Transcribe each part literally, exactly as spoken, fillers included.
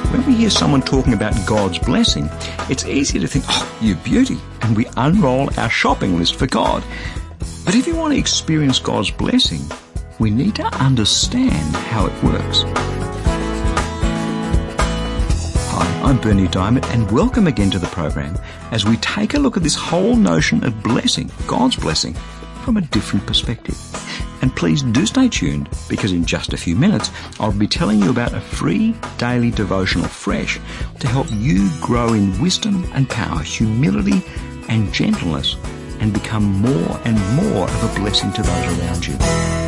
When we hear someone talking about God's blessing, it's easy to think, oh, you beauty, and we unroll our shopping list for God. But if you want to experience God's blessing, we need to understand how it works. Hi, I'm Bernie Diamond, and welcome again to the program as we take a look at this whole notion of blessing, God's blessing, from a different perspective. And please do stay tuned, because in just a few minutes I'll be telling you about a free daily devotional fresh to help you grow in wisdom and power, humility and gentleness, and become more and more of a blessing to those around you.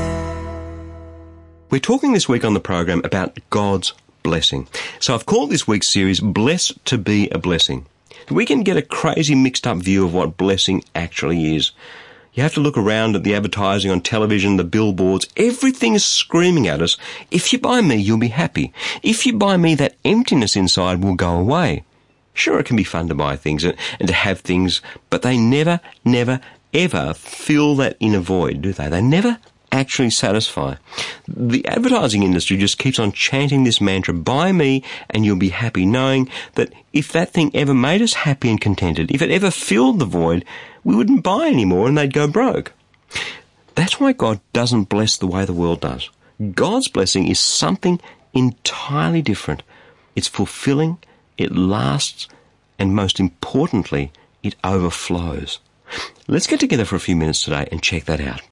We're talking this week on the program about God's blessing. So I've called this week's series Blessed to be a Blessing. We can get a crazy mixed up view of what blessing actually is. You have to look around at the advertising on television, the billboards. Everything is screaming at us, if you buy me, you'll be happy. If you buy me, that emptiness inside will go away. Sure, it can be fun to buy things and, and to have things, but they never, never, ever fill that inner void, do they? They never actually satisfy. The advertising industry just keeps on chanting this mantra, buy me and you'll be happy, knowing that if that thing ever made us happy and contented, if it ever filled the void, we wouldn't buy anymore and they'd go broke. That's why God doesn't bless the way the world does. God's blessing is something entirely different. It's fulfilling, it lasts, and most importantly, it overflows. Let's get together for a few minutes today and check that out.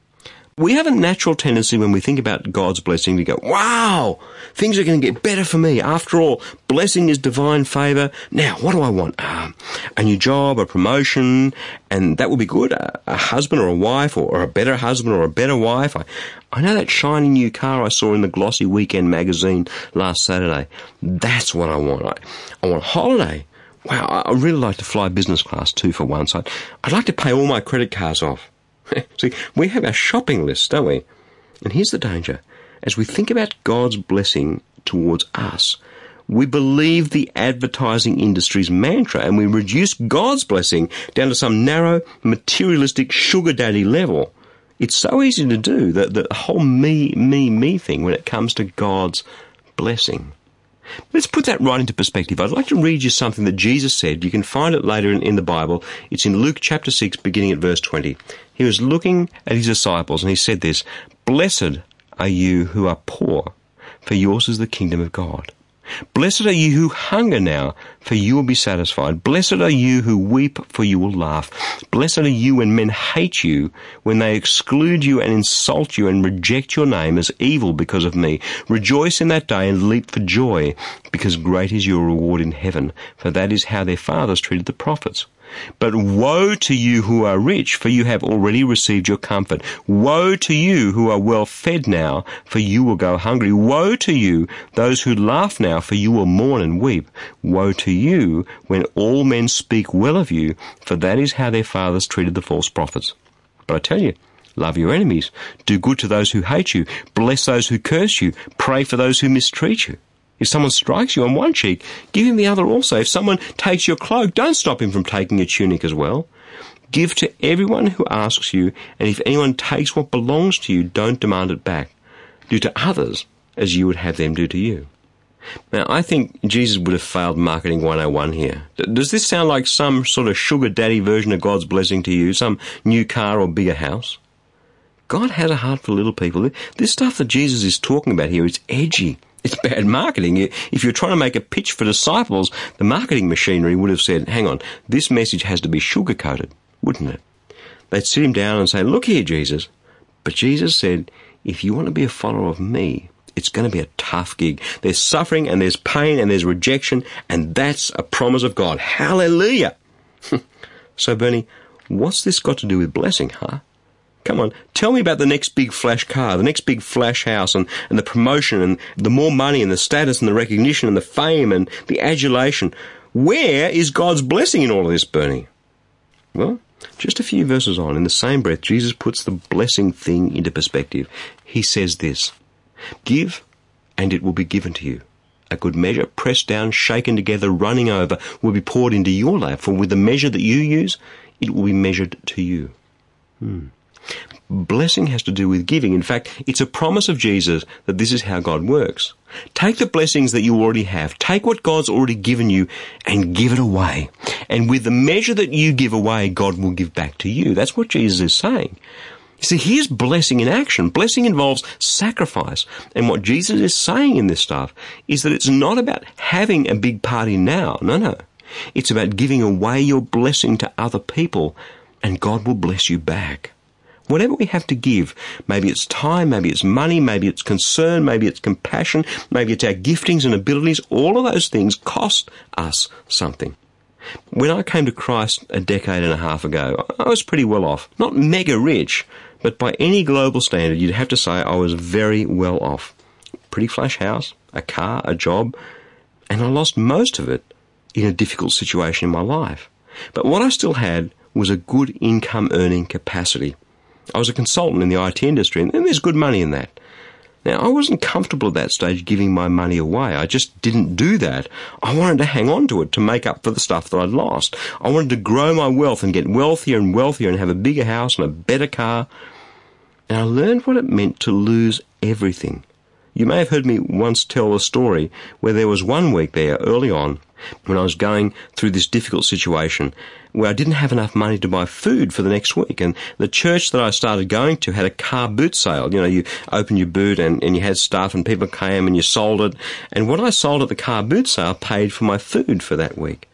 We have a natural tendency when we think about God's blessing to go, wow, things are going to get better for me. After all, blessing is divine favour. Now, what do I want? Um, a new job, a promotion, and that would be good. A, a husband or a wife, or, or a better husband or a better wife. I, I know that shiny new car I saw in the glossy Weekend magazine last Saturday. That's what I want. I, I want a holiday. Wow, I really like to fly business class too for once. I'd, I'd like to pay all my credit cards off. See, we have our shopping list, don't we? And here's the danger. As we think about God's blessing towards us, we believe the advertising industry's mantra and we reduce God's blessing down to some narrow, materialistic sugar daddy level. It's so easy to do, the, the whole me, me, me thing when it comes to God's blessing. Let's put that right into perspective. I'd like to read you something that Jesus said. You can find it later in, in the Bible. It's in Luke chapter six, beginning at verse twenty. He was looking at his disciples and he said this, "Blessed are you who are poor, for yours is the kingdom of God. Blessed are you who hunger now, for you will be satisfied. Blessed are you who weep, for you will laugh. Blessed are you when men hate you, when they exclude you and insult you and reject your name as evil because of me. Rejoice in that day and leap for joy, because great is your reward in heaven, for that is how their fathers treated the prophets. But woe to you who are rich, for you have already received your comfort. Woe to you who are well fed now, for you will go hungry. Woe to you, those who laugh now, for you will mourn and weep. Woe to you when all men speak well of you, for that is how their fathers treated the false prophets. But I tell you, love your enemies, do good to those who hate you, bless those who curse you, pray for those who mistreat you. If someone strikes you on one cheek, give him the other also. If someone takes your cloak, don't stop him from taking your tunic as well. Give to everyone who asks you, and if anyone takes what belongs to you, don't demand it back. Do to others as you would have them do to you." Now, I think Jesus would have failed Marketing one oh one here. Does this sound like some sort of sugar daddy version of God's blessing to you, some new car or bigger house? God has a heart for little people. This stuff that Jesus is talking about here is edgy. It's bad marketing. If you're trying to make a pitch for disciples, the marketing machinery would have said, hang on, this message has to be sugar-coated, wouldn't it? They'd sit him down and say, look here, Jesus. But Jesus said, if you want to be a follower of me, it's going to be a tough gig. There's suffering and there's pain and there's rejection, and that's a promise of God. Hallelujah! So, Bernie, what's this got to do with blessing, huh? Come on, tell me about the next big flash car, the next big flash house, and, and the promotion, and the more money, and the status, and the recognition, and the fame, and the adulation. Where is God's blessing in all of this, Bernie? Well, just a few verses on, in the same breath, Jesus puts the blessing thing into perspective. He says this, "Give, and it will be given to you. A good measure, pressed down, shaken together, running over, will be poured into your lap, for with the measure that you use, it will be measured to you." Hmm. Blessing has to do with giving. In fact, it's a promise of Jesus that this is how God works. Take the blessings that you already have. Take what God's already given you and give it away. And with the measure that you give away, God will give back to you. That's what Jesus is saying. You see, here's blessing in action. Blessing involves sacrifice. And what Jesus is saying in this stuff is that it's not about having a big party now. No, no. It's about giving away your blessing to other people, and God will bless you back. Whatever we have to give, maybe it's time, maybe it's money, maybe it's concern, maybe it's compassion, maybe it's our giftings and abilities, all of those things cost us something. When I came to Christ a decade and a half ago, I was pretty well off. Not mega rich, but by any global standard, you'd have to say I was very well off. Pretty flash house, a car, a job, and I lost most of it in a difficult situation in my life. But what I still had was a good income earning capacity. I was a consultant in the I T industry, and there's good money in that. Now, I wasn't comfortable at that stage giving my money away. I just didn't do that. I wanted to hang on to it to make up for the stuff that I'd lost. I wanted to grow my wealth and get wealthier and wealthier and have a bigger house and a better car. And I learned what it meant to lose everything. You may have heard me once tell a story where there was one week there early on when I was going through this difficult situation where I didn't have enough money to buy food for the next week. And the church that I started going to had a car boot sale. You know, you opened your boot and, and you had stuff and people came and you sold it. And what I sold at the car boot sale paid for my food for that week.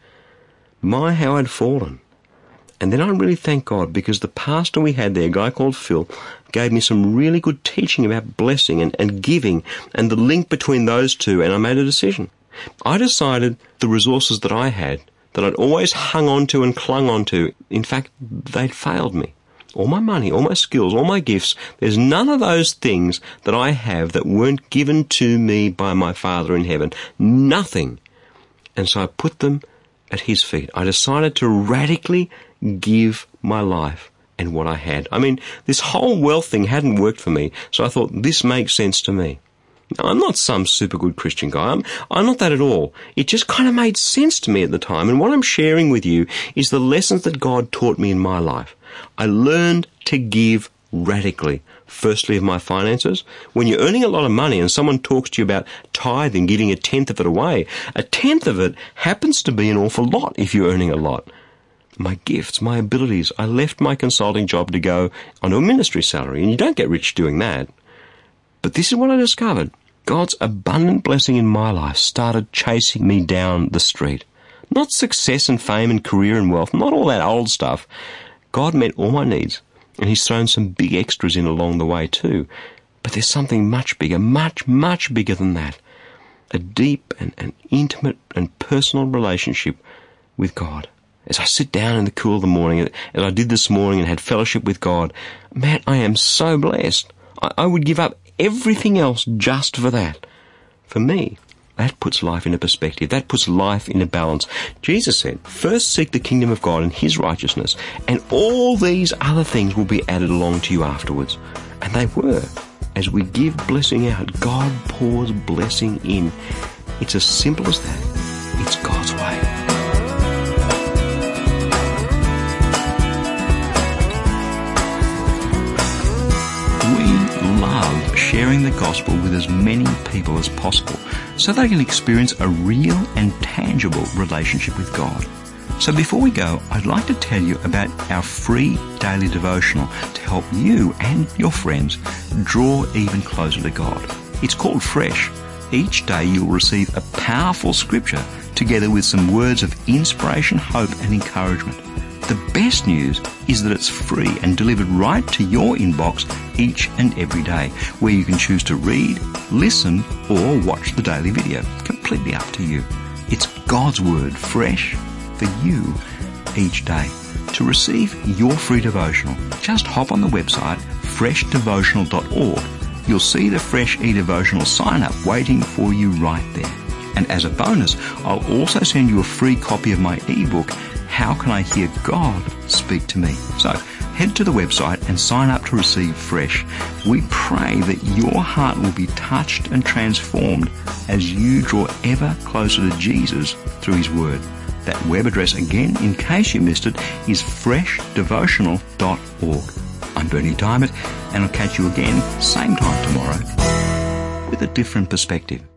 My, how I'd fallen. And then I really thank God because the pastor we had there, a guy called Phil, gave me some really good teaching about blessing and, and giving and the link between those two, and I made a decision. I decided the resources that I had, that I'd always hung on to and clung on to, in fact, they'd failed me. All my money, all my skills, all my gifts, there's none of those things that I have that weren't given to me by my Father in heaven. Nothing. And so I put them at his feet. I decided to radically give my life and what I had. I mean, this whole wealth thing hadn't worked for me, so I thought this makes sense to me. Now, I'm not some super good Christian guy. I'm, I'm not that at all. It just kind of made sense to me at the time. And what I'm sharing with you is the lessons that God taught me in my life. I learned to give radically. Firstly, of my finances. When you're earning a lot of money and someone talks to you about tithing, giving a tenth of it away, a tenth of it happens to be an awful lot if you're earning a lot. My gifts, my abilities. I left my consulting job to go onto a ministry salary, and you don't get rich doing that. But this is what I discovered. God's abundant blessing in my life started chasing me down the street. Not success and fame and career and wealth, not all that old stuff. God met all my needs, and he's thrown some big extras in along the way too. But there's something much bigger, much, much bigger than that. A deep and, and intimate and personal relationship with God. As I sit down in the cool of the morning, as I did this morning and had fellowship with God, man, I am so blessed. I, I would give up everything else just for that. For me, that puts life in a perspective. That puts life in a balance. Jesus said, first seek the kingdom of God and his righteousness, and all these other things will be added along to you afterwards. And they were. As we give blessing out, God pours blessing in. It's as simple as that. It's God's way. Love sharing the gospel with as many people as possible so they can experience a real and tangible relationship with God. So before we go, I'd like to tell you about our free daily devotional to help you and your friends draw even closer to God. It's called Fresh. Each day you'll receive a powerful scripture together with some words of inspiration, hope and encouragement. The best news is that it's free and delivered right to your inbox each and every day, where you can choose to read, listen, or watch the daily video. Completely up to you. It's God's Word, fresh for you each day. To receive your free devotional, just hop on the website fresh devotional dot org. You'll see the Fresh eDevotional sign up waiting for you right there. And as a bonus, I'll also send you a free copy of my ebook, How Can I Hear God Speak to Me? So head to the website and sign up to receive Fresh. We pray that your heart will be touched and transformed as you draw ever closer to Jesus through his word. That web address again, in case you missed it, is fresh devotional dot org. I'm Bernie Diamond, and I'll catch you again same time tomorrow with a different perspective.